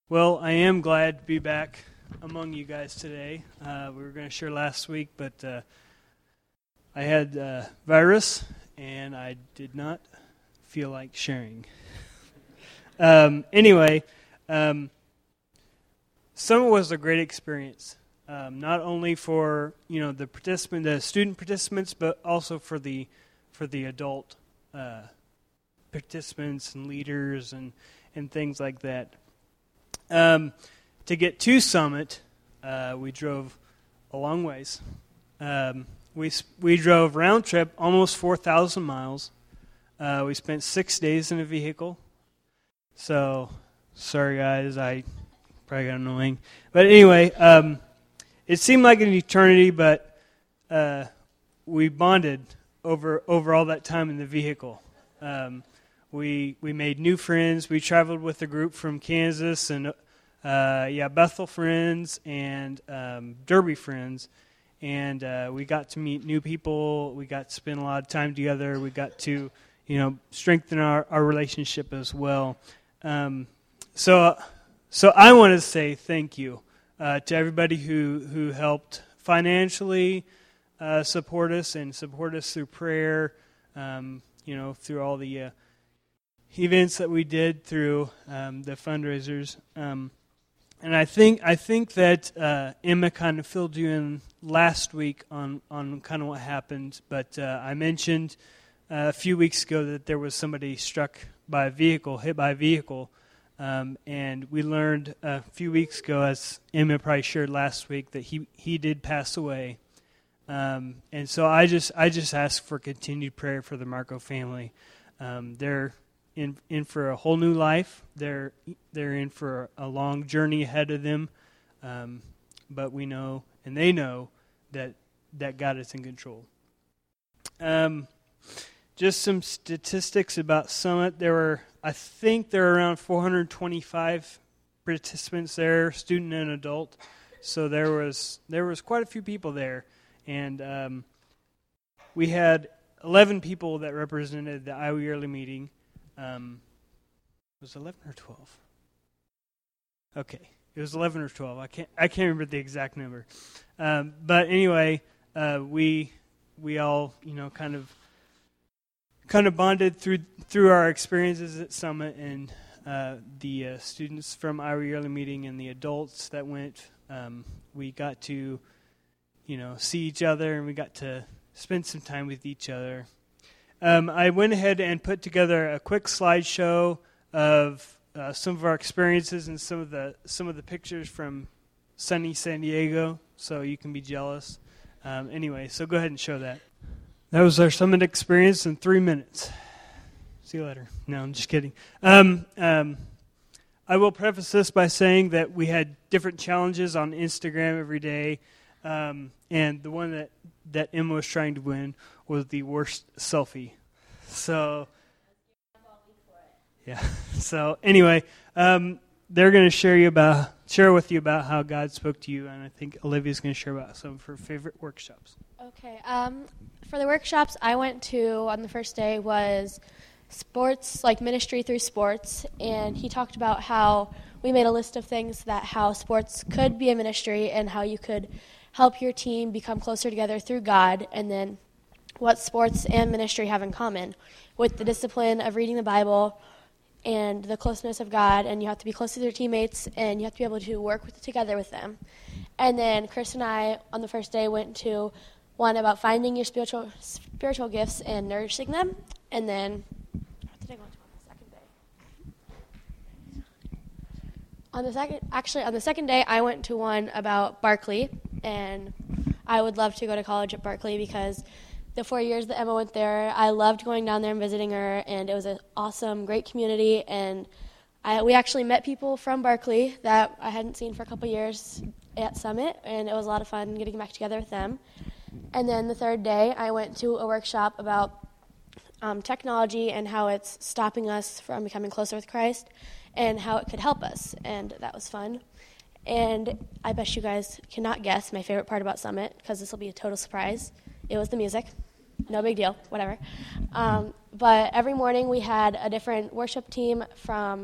Well, I am glad to be back among you guys today. We were going to share last week, but I had virus, and I did not feel like sharing. Anyway, Summit was a great experience, not only for the student participants, but also for the adult participants and leaders and things like that. To get to Summit, we drove a long ways. We drove round trip almost 4,000 miles. We spent 6 days in a vehicle. So, sorry guys, I probably got annoying. But anyway, it seemed like an eternity, but we bonded over all that time in the vehicle. We made new friends. We traveled with a group from Kansas and Bethel friends and Derby friends, and we got to meet new people. We got to spend a lot of time together. We got to strengthen our relationship as well. So I want to say thank you to everybody who helped financially support us and support us through prayer. Through all the events that we did through the fundraisers, and I think that Emma kind of filled you in last week on kind of what happened. But I mentioned a few weeks ago that there was somebody hit by a vehicle, and we learned a few weeks ago, as Emma probably shared last week, that he did pass away. And so I just ask for continued prayer for the Marco family. They're in for a whole new life. They're in for a long journey ahead of them. But we know, and they know, that God is in control. Just some statistics about Summit. I think there were around 425 participants there, student and adult. So there was quite a few people there. And we had 11 people that represented the Iowa Yearly Meeting. Was it 11 or 12? Okay, it was 11 or 12. I can't remember the exact number. But anyway, we all kind of bonded through our experiences at Summit, and the students from Iowa Yearly Meeting and the adults that went. We got to see each other, and we got to spend some time with each other. I went ahead and put together a quick slideshow of some of our experiences and some of the pictures from sunny San Diego, so you can be jealous. Anyway, so go ahead and show that. That was our Summit experience in 3 minutes. See you later. No, I'm just kidding. I will preface this by saying that we had different challenges on Instagram every day. And the one that Emma was trying to win was the worst selfie. So, yeah. So anyway, they're going to share with you about how God spoke to you, and I think Olivia's going to share about some of her favorite workshops. Okay. For the workshops I went to on the first day was sports, like ministry through sports, and he talked about how we made a list of things how sports could be a ministry and how you could help your team become closer together through God, and then what sports and ministry have in common with the discipline of reading the Bible and the closeness of God, and you have to be close to your teammates, and you have to be able to work together with them. And then Chris and I, on the first day, went to one about finding your spiritual gifts and nourishing them, and then what did I go to on the second day? On the second day, I went to one about Barkley, and I would love to go to college at Barkley because the 4 years that Emma went there, I loved going down there and visiting her, and it was an awesome, great community, and we actually met people from Barkley that I hadn't seen for a couple years at Summit, and it was a lot of fun getting back together with them. And then the third day, I went to a workshop about technology and how it's stopping us from becoming closer with Christ and how it could help us, and that was fun. And I bet you guys cannot guess my favorite part about Summit, because this will be a total surprise. It was the music. No big deal, whatever. But every morning we had a different worship team from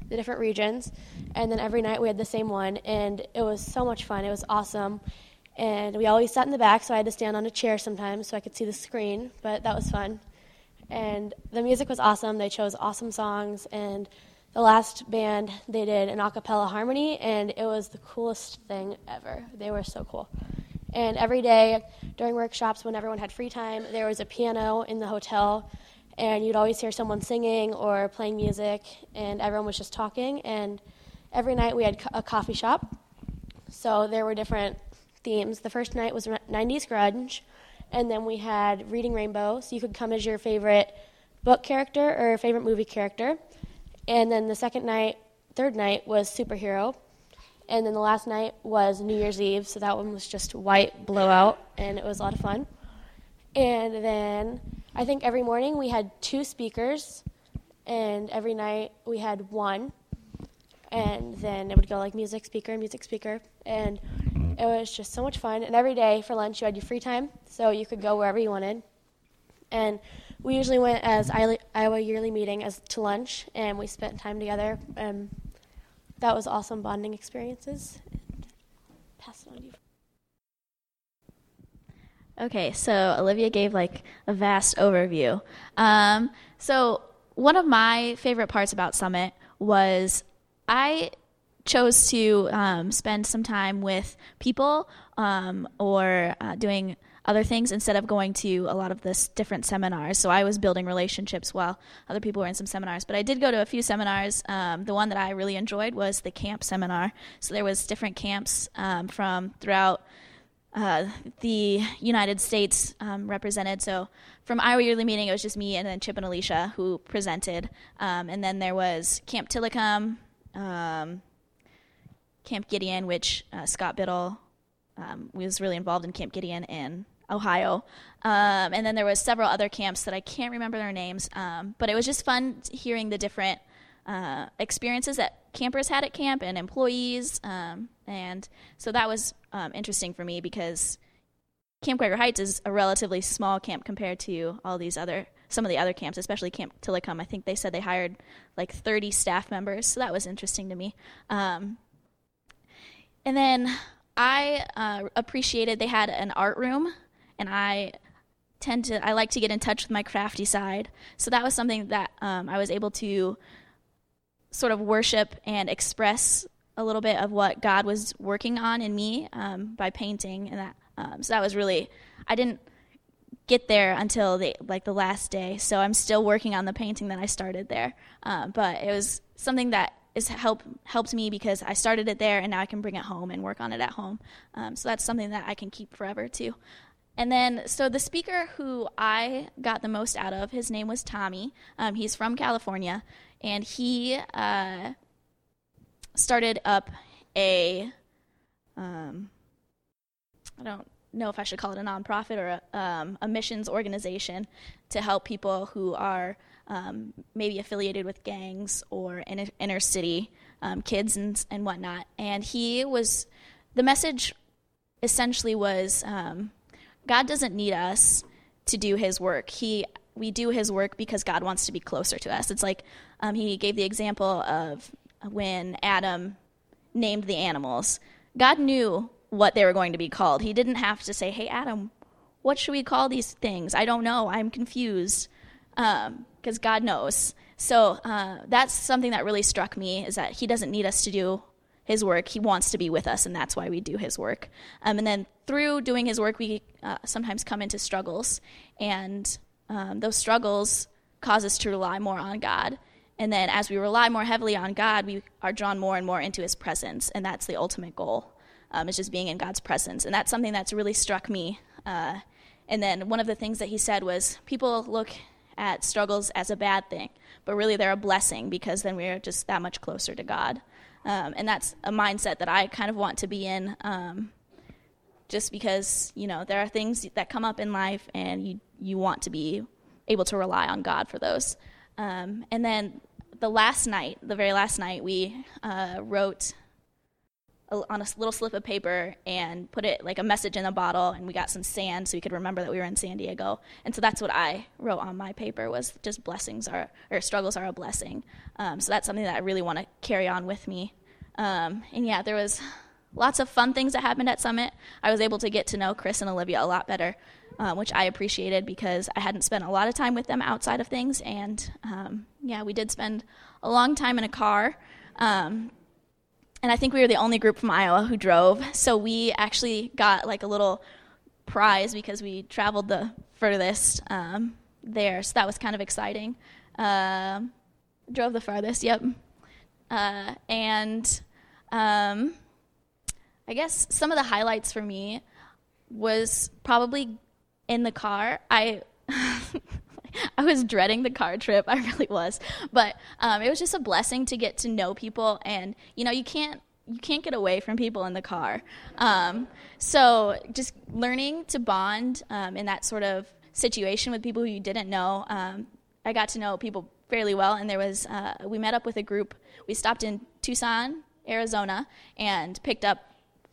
the different regions, and then every night we had the same one, and it was so much fun. It was awesome, and we always sat in the back, so I had to stand on a chair sometimes so I could see the screen, but that was fun. And the music was awesome. They chose awesome songs, and the last band, they did an a cappella harmony, and it was the coolest thing ever. They were so cool. And every day during workshops, when everyone had free time, there was a piano in the hotel, and you'd always hear someone singing or playing music, and everyone was just talking. And every night we had a coffee shop, so there were different themes. The first night was 90s grunge, and then we had Reading Rainbow, so you could come as your favorite book character or favorite movie character. And then the third night was superhero. And then the last night was New Year's Eve, so that one was just white blowout, and it was a lot of fun. And then I think every morning we had 2 speakers, and every night we had 1. And then it would go like music speaker, and it was just so much fun. And every day for lunch you had your free time, so you could go wherever you wanted. And we usually went as Iowa Yearly Meeting to lunch, and we spent time together. That was awesome bonding experiences. Pass it on to you. Okay, so Olivia gave like a vast overview. So one of my favorite parts about Summit was I chose to spend some time with people or doing other things instead of going to a lot of this different seminars. So I was building relationships while other people were in some seminars. But I did go to a few seminars. The one that I really enjoyed was the camp seminar. So there was different camps from throughout the United States represented. So from Iowa Yearly Meeting, it was just me and then Chip and Alicia who presented. And then there was Camp Tillicum, Camp Gideon, which Scott Biddle was really involved in Camp Gideon in Ohio. And then there was several other camps that I can't remember their names, but it was just fun hearing the different experiences that campers had at camp and employees. And so that was interesting for me because Camp Quaker Heights is a relatively small camp compared to some of the other camps, especially Camp Tillicum. I think they said they hired like 30 staff members, so that was interesting to me. And then I appreciated they had an art room, and I like to get in touch with my crafty side. So that was something that I was able to sort of worship and express a little bit of what God was working on in me by painting, and that. So that was really, I didn't get there until the last day. So I'm still working on the painting that I started there. But it was something that helped me because I started it there, and now I can bring it home and work on it at home. So that's something that I can keep forever too. And then, so the speaker who I got the most out of, his name was Tommy. He's from California, and he started up I don't know if I should call it a nonprofit or a missions organization to help people who are maybe affiliated with gangs or inner city kids and whatnot. And the message essentially was, God doesn't need us to do his work. We do his work because God wants to be closer to us. It's like he gave the example of when Adam named the animals. God knew what they were going to be called. He didn't have to say, hey, Adam, what should we call these things? I don't know. I'm confused. Because God knows. So that's something that really struck me, is that he doesn't need us to do his work. He wants to be with us, and that's why we do his work. And then through doing his work, we sometimes come into struggles, and those struggles cause us to rely more on God. And then as we rely more heavily on God, we are drawn more and more into his presence, and that's the ultimate goal, is just being in God's presence. And that's something that's really struck me. And then one of the things that he said was, people look at struggles as a bad thing, but really they're a blessing because then we're just that much closer to God. And that's a mindset that I kind of want to be in, just because, there are things that come up in life and you want to be able to rely on God for those. And then the very last night, we wrote on a little slip of paper and put it like a message in a bottle, and we got some sand so we could remember that we were in San Diego. And so that's what I wrote on my paper, was just struggles are a blessing. So that's something that I really want to carry on with me. And yeah, there was lots of fun things that happened at Summit. I was able to get to know Chris and Olivia a lot better, which I appreciated because I hadn't spent a lot of time with them outside of things. And yeah, we did spend a long time in a car. And I think we were the only group from Iowa who drove. So we actually got like a little prize because we traveled the furthest there. So that was kind of exciting. Drove the farthest, yep. And I guess some of the highlights for me was probably in the car. I was dreading the car trip. I really was. But it was just a blessing to get to know people. And, you know, you can't get away from people in the car. So just learning to bond in that sort of situation with people who you didn't know. I got to know people fairly well. And there was, we met up with a group. We stopped in Tucson, Arizona, and picked up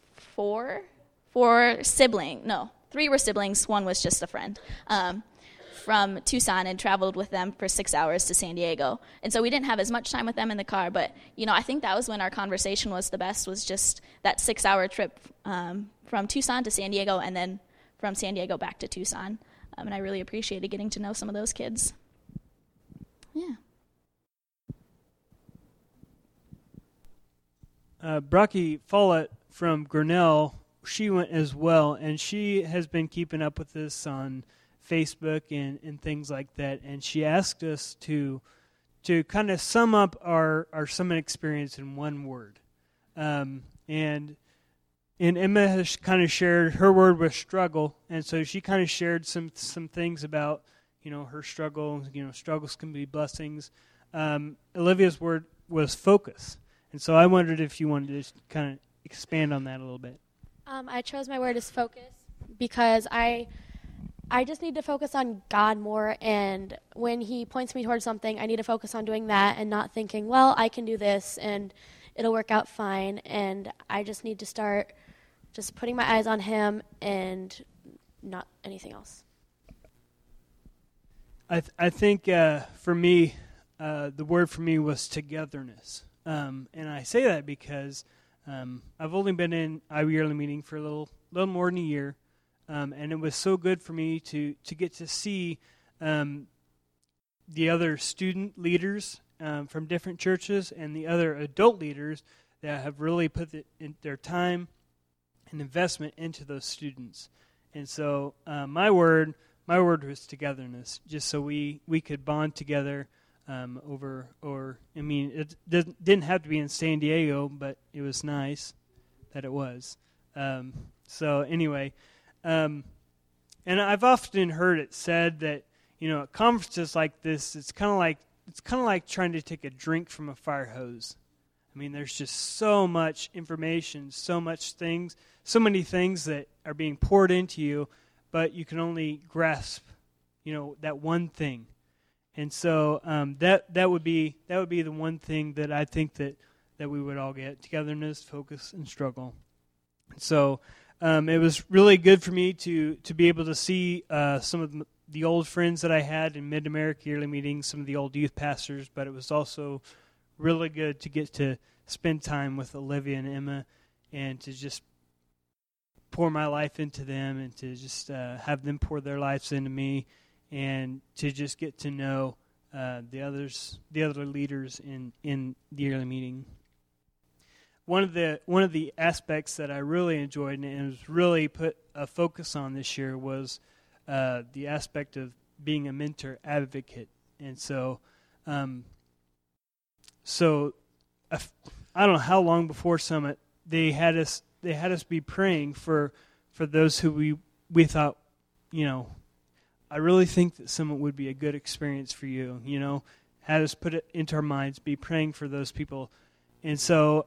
three were siblings. One was just a friend. From Tucson, and traveled with them for 6 hours to San Diego. And so we didn't have as much time with them in the car, but, you know, I think that was when our conversation was the best, was just that 6-hour trip from Tucson to San Diego, and then from San Diego back to Tucson. And I really appreciated getting to know some of those kids. Yeah. Brocky Follett from Grinnell, she went as well, and she has been keeping up with this on Facebook and things like that, and she asked us to kind of sum up our Summit experience in one word. And Emma has kind of shared, her word was struggle, and so she kind of shared some things about, you know, her struggle. You know, struggles can be blessings. Olivia's word was focus, and so I wondered if you wanted to kind of expand on that a little bit. I chose my word as focus because I just need to focus on God more, and when He points me towards something, I need to focus on doing that and not thinking, well, I can do this and it'll work out fine, and I just need to start just putting my eyes on Him and not anything else. I think for me, the word for me was togetherness, and I say that because I've only been in Iowa Yearly Meeting for a little more than a year. And it was so good for me to get to see the other student leaders from different churches and the other adult leaders that have really put their time and investment into those students. And so my word was togetherness, just so we could bond together it didn't have to be in San Diego, but it was nice that it was. So anyway. And I've often heard it said that, you know, at conferences like this, it's kind of like trying to take a drink from a fire hose. I mean, there's just so much information, so many things that are being poured into you, but you can only grasp, you know, that one thing. And so that would be the one thing that I think that we would all get: togetherness, focus, and struggle. So. It was really good for me to be able to see some of the old friends that I had in Mid-America Yearly Meetings, some of the old youth pastors, but it was also really good to get to spend time with Olivia and Emma and to just pour my life into them and to just have them pour their lives into me and to just get to know the other leaders in the yearly meeting. One of the aspects that I really enjoyed and was really put a focus on this year was the aspect of being a mentor advocate. And so, I don't know how long before Summit they had us be praying for those who we thought, you know, I really think that Summit would be a good experience for you. You know, had us put it into our minds, be praying for those people. And so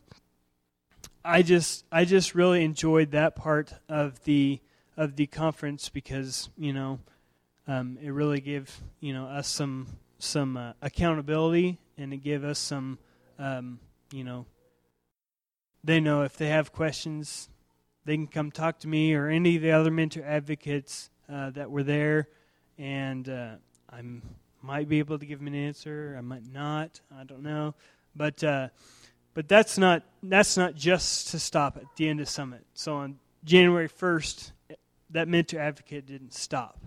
I just really enjoyed that part of the conference because, you know, it really gave, you know, us some accountability, and it gave us some you know, they know if they have questions, they can come talk to me or any of the other mentor advocates that were there, and I might be able to give them an answer. I might not. I don't know, but that's not just to stop at the end of Summit. So on January 1st, that mentor advocate didn't stop.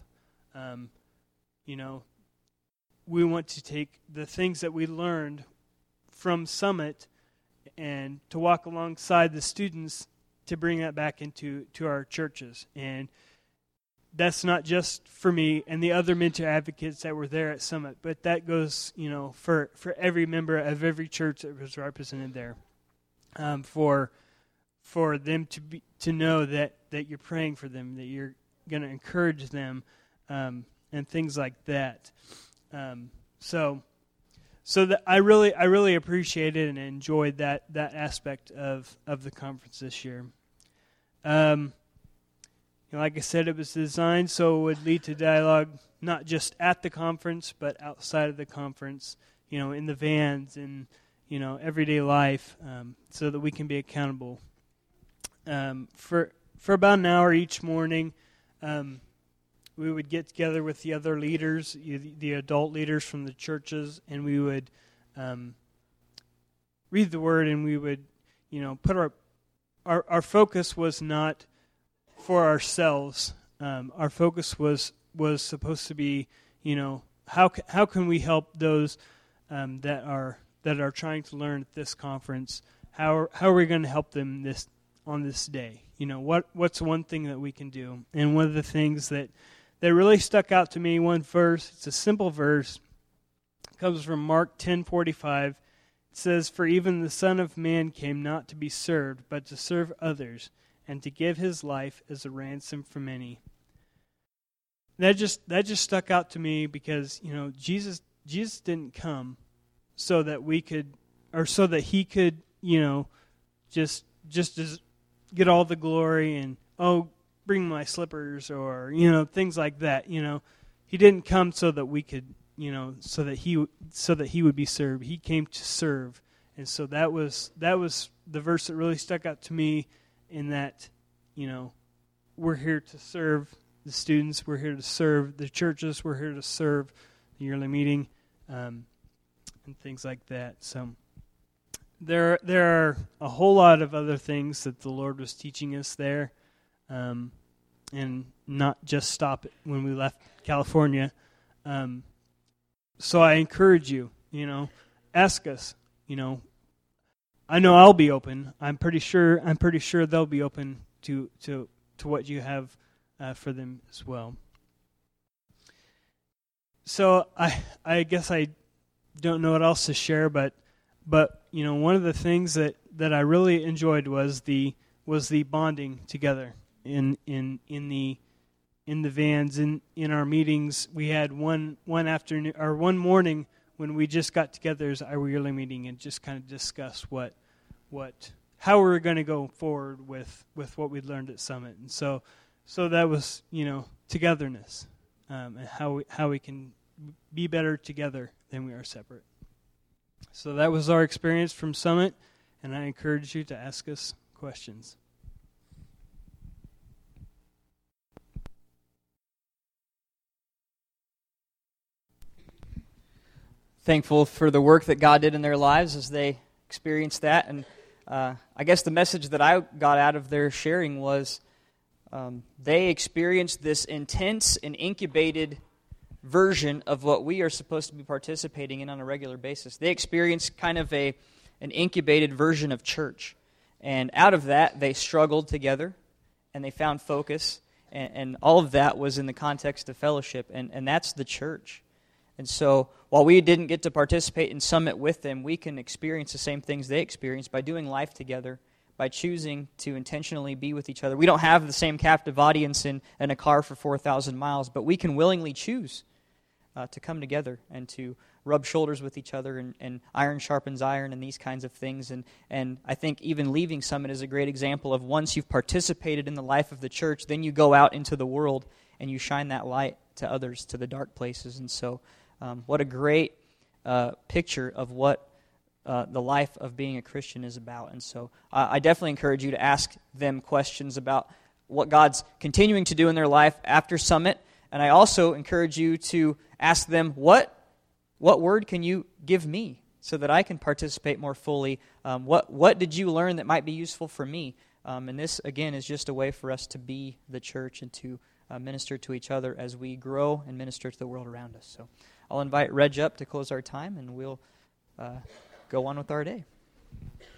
We want to take the things that we learned from Summit and to walk alongside the students to bring that back into our churches. And that's not just for me and the other mentor advocates that were there at Summit, but that goes, for every member of every church that was represented there. For them to know that you're praying for them, that you're going to encourage them, and things like that. So that I really appreciated and enjoyed that aspect of the conference this year. Like I said, it was designed so it would lead to dialogue, not just at the conference, but outside of the conference, in the vans and, everyday life, so that we can be accountable. For about an hour each morning, we would get together with the other leaders, the adult leaders from the churches, and we would read the Word, and we would, put our focus was not for ourselves. Our focus was supposed to be, how can we help those that are trying to learn at this conference? How are we going to help them on this day? What's one thing that we can do? And one of the things that really stuck out to me, one verse, it's a simple verse, it comes from Mark 10:45. It says, "For even the Son of Man came not to be served, but to serve others, and to give his life as a ransom for many." That just stuck out to me because, Jesus didn't come so that we could, or so that he could, just get all the glory and, bring my slippers, or, things like that. He didn't come so that we could, so that he would be served. He came to serve. And so that was the verse that really stuck out to me, in that, we're here to serve the students, we're here to serve the churches, we're here to serve the yearly meeting, and things like that. So there are a whole lot of other things that the Lord was teaching us there, and not just stop it when we left California. So I encourage you, ask us. I know I'll be open. I'm pretty sure they'll be open to what you have for them as well. So I guess I don't know what else to share, but one of the things that I really enjoyed was the bonding together in the vans, in our meetings. We had one afternoon or one morning when we just got together as our yearly meeting and just kind of discuss how we were going to go forward with what we'd learned at Summit. And so that was, togetherness, and how we can be better together than we are separate. So that was our experience from Summit, and I encourage you to ask us questions. Thankful for the work that God did in their lives as they experienced that. And I guess the message that I got out of their sharing was they experienced this intense and incubated version of what we are supposed to be participating in on a regular basis. They experienced kind of an incubated version of church. And out of that, they struggled together, and they found focus, and all of that was in the context of fellowship, and that's the church. And so, while we didn't get to participate in Summit with them, we can experience the same things they experienced by doing life together, by choosing to intentionally be with each other. We don't have the same captive audience in a car for 4,000 miles, but we can willingly choose to come together and to rub shoulders with each other, and iron sharpens iron and these kinds of things. And I think even leaving Summit is a great example of once you've participated in the life of the church, then you go out into the world and you shine that light to others, to the dark places. And so what a great picture of what the life of being a Christian is about. And so I definitely encourage you to ask them questions about what God's continuing to do in their life after Summit. And I also encourage you to ask them, what word can you give me so that I can participate more fully? What did you learn that might be useful for me? And this, again, is just a way for us to be the church and to minister to each other as we grow and minister to the world around us. So I'll invite Reg up to close our time, and we'll go on with our day.